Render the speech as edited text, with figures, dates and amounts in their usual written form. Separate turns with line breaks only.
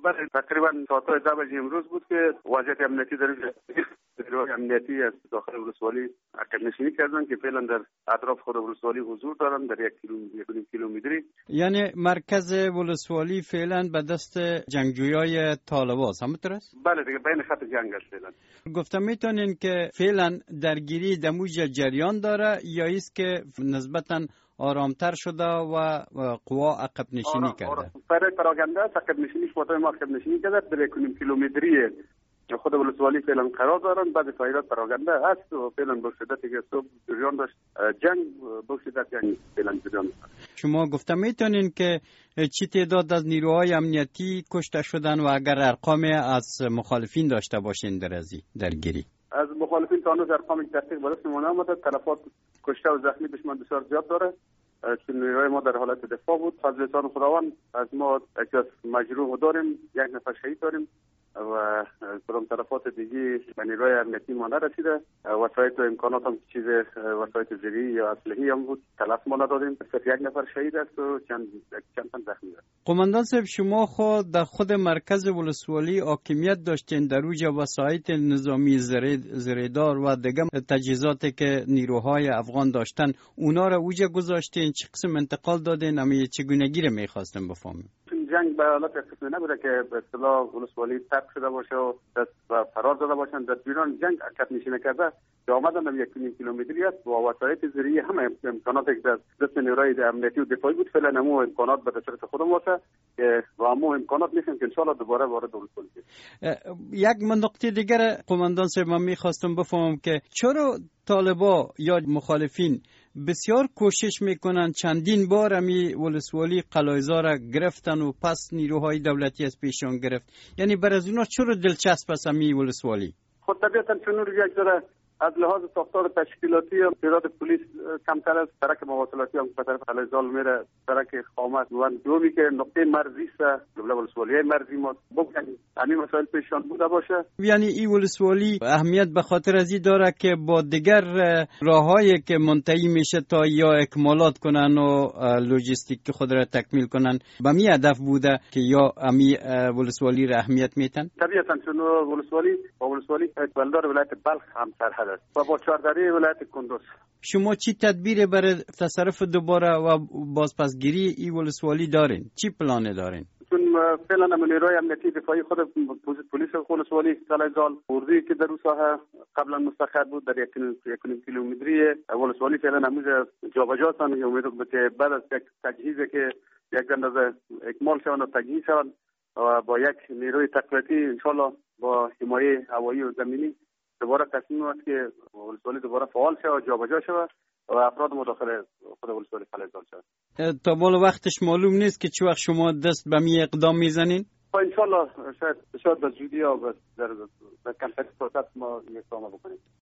بله تقریبا ساعت 10 بجه امروز بود که وضعیت امنیتی در نیروهای امنیتی از داخل ولسوالی عقب نشینی کردن که فعلا در اطراف خود ولسوالی حضور دارن در 1 کیلومتری.
یعنی مرکز ولسوالی فعلا به دست جنگجویای طالبان است، همینطور است؟
بله دیگه بین خط جنگ است فعلا.
گفتم میتونین که فعلا درگیری دموج جریان داره یا است که نسبتاً آرامتر شده و قوا عقب نشینی کرده؟
برای پراگنده عقب نشینی شده، ما عقب نشینی کرده در 1 کیلومتری خود ولسوالی فعلا قرار دارن. بعد فایدات پراگنده هست و فعلا با شدتی که صبح جریان داشت جنگ با شدت جنگ فعلا جریان. شما
گفتم میتونین که چی تعداد از نیروهای امنیتی کشته شدن و اگر ارقام از مخالفین داشته باشین در ازی درگیری؟
از مخالفین تا هنوز ارقام دقیق به دست ما نیامده. تلفات کشته و زخمی دشمن بسیار زیاد داره. چون نیروهای ما در حالت دفاع بود. فضل لسان خداوند از ما یک مجروح داریم، 1 نفر شهید داریم و کدام تلفات دیگه به نیروهای امنیتی ما نرسیده. وسایل و امکانات هم چیز وسایل زیری یا اسلحه‌ای هم بود، تلف ما ندادیم. صرف 1 نفر شهید است و چند تن زخمی است.
قماندان صاحب، شما در خود مرکز ولسوالی حاکمیت داشتین، در اوج وسایل نظامی زریدار و دیگه تجهیزاتی که نیروهای افغان داشتن اونا را اوج گذاشتین، چه قسم انتقال دادین؟ اما چگونگی رو می‌خواستم بفهمم.
جنگ به حالت قسمی نبوده که به اصطلاح ولسوالی ترک شده باشه و دست فرار داده باشن. در دوران جنگ عقب نشینی کرده که آمدن در 1 کیلومتری است و وسایل زیری همه امکانات که دست نیروهای امنیتی و دفاعی بود فعلا همو امکانات به دست خودم واسه که با همو امکانات میشن که ان شاء الله دوباره وارد ولسوالی
یک نقطه دیگر قماندان صاحب من میخواستم بفهمم که چرا طالبا یا مخالفین بسیار کوشش میکنن چندین بار امی ولسوالی قلایزا را گرفتن و پس نیروهای دولتی از پیشان گرفت؟ یعنی بر از اونا چرا دلچسب است امی ولسوالی؟
خود طبیعتا چون یک داره از لحاظ ساختار تشکیلاتی تعداد پلیس کمتر است. سرک مواصلاتی هم به طرف قلعه‌زال میره، سرک خامت و دومی که نقطه مرزی است دولت ولسوالی مرزی ما بگن همین مسائل پیشان بوده باشه.
یعنی این ولسوالی اهمیت به خاطر ازی داره که با دیگر راههایی که منتهی میشه تا یا اکمالات کنن و لوجستیک خود را تکمیل کنن به می هدف بوده که یا امی ولسوالی را اهمیت میتن.
طبیعتا چون ولسوالی بلدار ولایت بلخ هم سرحد است و با چهارداری ولایت کندوز.
شما چی تدبیر برای تصرف دوباره و بازپسگیری این ولسوالی دارین؟ چی پلان دارین؟
چون فعلا نیروهای امنیتی دفاعی خود پلیس ولسوالی قلعه‌زال اردویی که در اون ساحه قبلا مستقر بود در 1 کیلومتری ولسوالی فعلا هنوز جابجا هستند. امید که بعد از یک تجهیزی که یک اندازه اکمال شوند و تجهیز شوند و با یک نیروی تقویتی ان شاء الله با حمایه هوایی و زمینی دوباره تصمیم است که ولسوالی دوباره فعال شود و جابجا شود و افراد مداخل خود ولسوالی قلعه‌زال شود.
تا بالا وقتش معلوم نیست که چه وقت شما دست به می اقدام میزنین؟
ان شاء الله شاید به زودی یا در کمترین فرصت ما اقدام بکنیم.